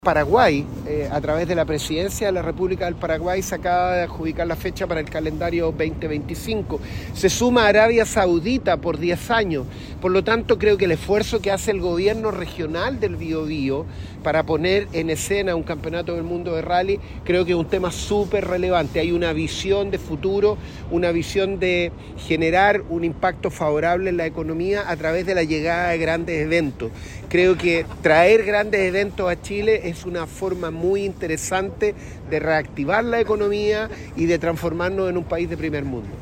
Paraguay, a través de la presidencia de la República del Paraguay, se acaba de adjudicar la fecha para el calendario 2025. Se suma Arabia Saudita por 10 años. Por lo tanto, creo que el esfuerzo que hace el gobierno regional del Biobío para poner en escena un campeonato del mundo de rally, creo que es un tema súper relevante. Hay una visión de futuro, una visión de generar un impacto favorable en la economía a través de la llegada de grandes eventos. Creo que traer grandes eventos a Chile es una forma muy interesante de reactivar la economía y de transformarnos en un país de primer mundo.